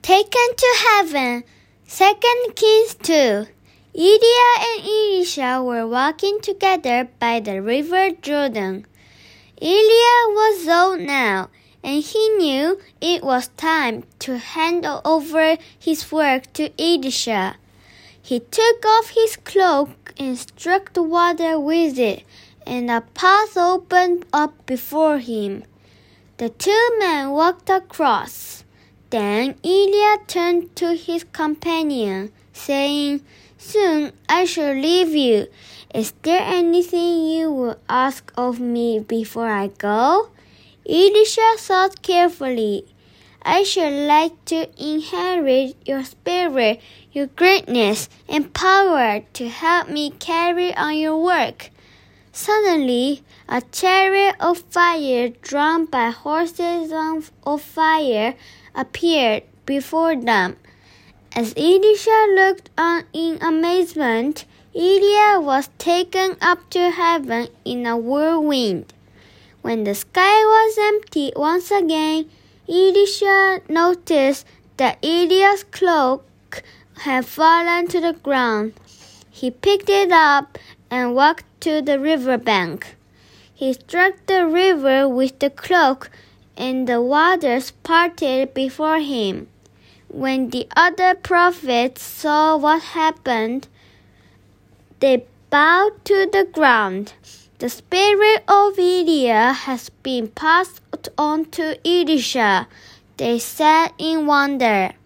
Taken to heaven. 2 Kings 2. Elijah and Elisha were walking together by the river Jordan. Elijah was old now, and he knew it was time to hand over his work to Elisha. He took off his cloak and struck the water with it, and a path opened up before him. The two men walked across. Then Elijah turned to his companion, saying, "Soon I shall leave you. Is there anything you will ask of me before I go?" Elisha thought carefully. "I should like to inherit your spirit, your greatness, and power to help me carry on your work." Suddenly, a chariot of fire drawn by horses of fire appeared before them. As Elisha looked on in amazement, Elijah was taken up to heaven in a whirlwind. When the sky was empty once again, Elisha noticed that Elijah's cloak had fallen to the ground. He picked it up and walked to the riverbank. He struck the river with the cloak, and the waters parted before him. When the other prophets saw what happened, they bowed to the ground. "The spirit of Elijah has been passed on to Elisha," they said in wonder.